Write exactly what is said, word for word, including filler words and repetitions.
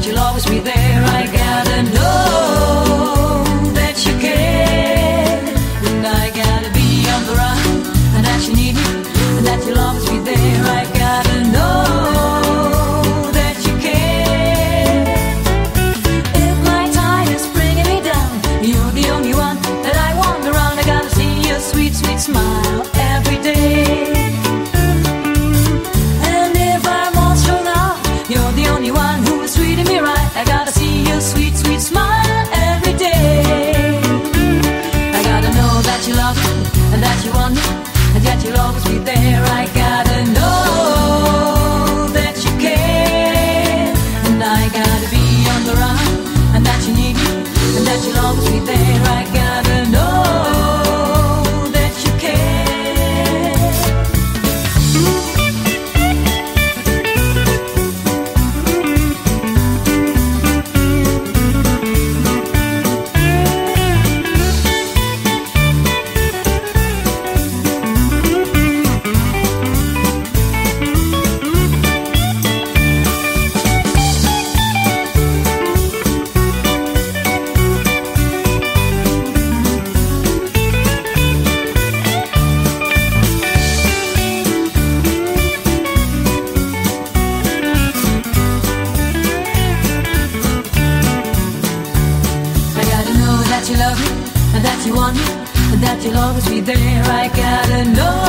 you'll always be there. I gotta know that you care, and I gotta be on the run, and that you need me, and that you'll always be there. I gotta know that you care. If my tide is bringing me down, you're the only one that I want around. I gotta see your sweet, sweet smile every day. And if I'm all strung out, you're the only one who is treating me right. I gotta see your sweet, sweet smile every day. I gotta know that you love me, and that you want me, and yet you'll always be there. I gotta know that you care, and I gotta be on the run, and that you need me, and that you'll always be there. I gotta know that you care. You love me, and that you want me, and that you'll always be there. I gotta know